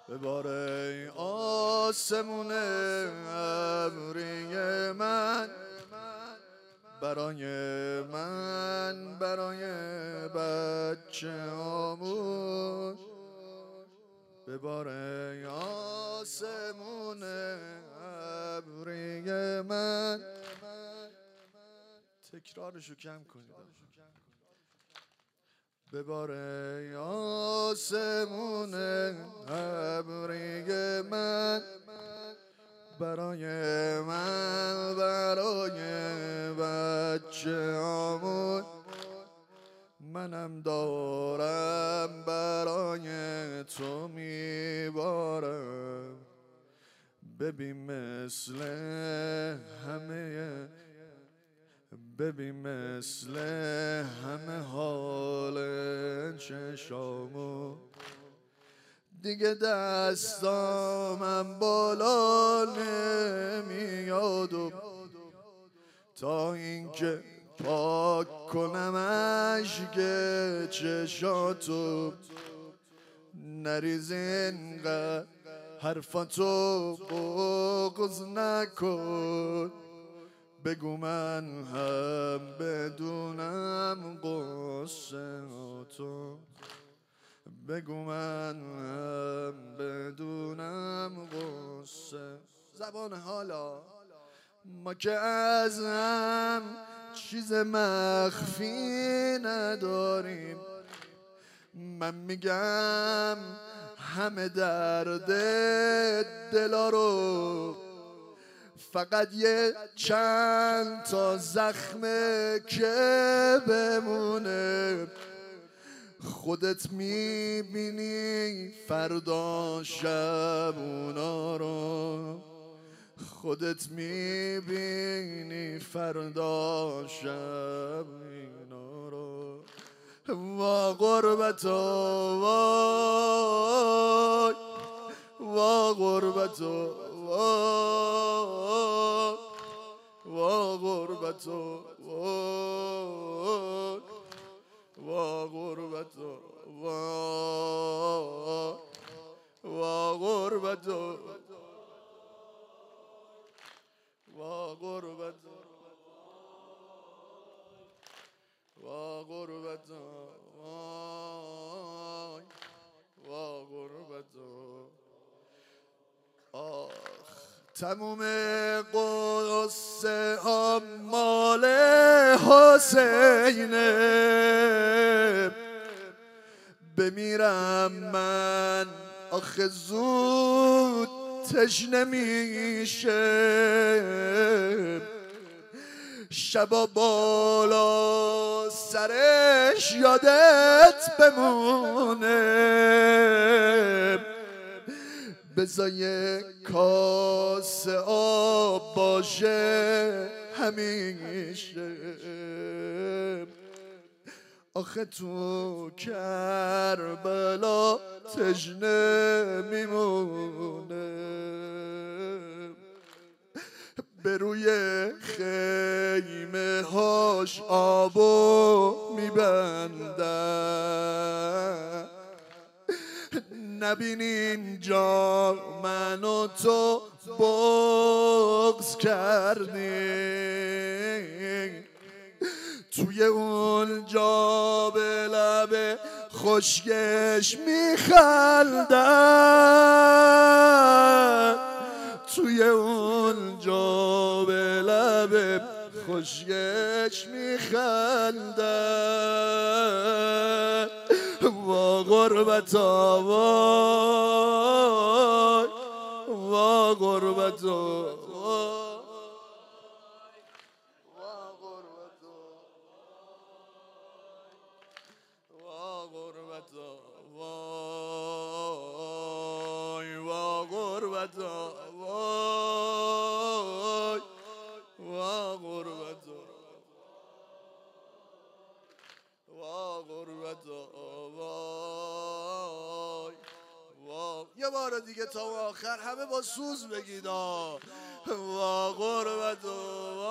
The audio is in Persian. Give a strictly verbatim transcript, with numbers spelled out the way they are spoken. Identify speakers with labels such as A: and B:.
A: بباره آسمون ابری من، برای من، برای بچه آمون. بباره آسمون ابری من. تکرارشو کم کنید. بباره آسمون ابری من، برای من، برای بچه آمون. منم دارم برای تو میبارم. ببین مثل همه، ببین مثل همه حال چشامو. دیگه دستامم بالا نمیاد و تا اینکه پاک کنم اشک چشاتو. نریز اینقدر حرفاتو بغض نکن. بگو من هم بدونم قصه تو. بگو من هم بدونم قصه. زبان حالا ما که از هم چیز مخفی نداریم. من میگم همه درد دلا رو، فقط یه چند تا زخمه که بمونه. خودت میبینی فردا شب اونا رو. خودت میبینی فردا شب اینا رو. وا غربتا وای، وا غربتا وای، وا غربتا وای، وا غربتا وای، وا غربتا وا غربتا وا غربتا وای، وا غربتا. آخ تموم قصه ها مال حسینه. بمیرم من آخه زود تشنه میشه. شبا بالا سرش یادت بمونه. بزای کاسه آب باشه همیشه. آخه تو کربلا تشنه میمونه. به روی خیمه هاش آبو میبندن. نبین اینجا من و تو بغض کردیم. توی اونجا به لب خشکش میخندن. توی اونجا به لب خشکش میخندن. وا غربتا وای، وا غربتا وای، وا غربتا وا غربتا وای، وا غربتا وای، وا غربتا وا غربتا وای، وا. یه بار دیگه تا آخر همه با سوز بگید. وا غربتا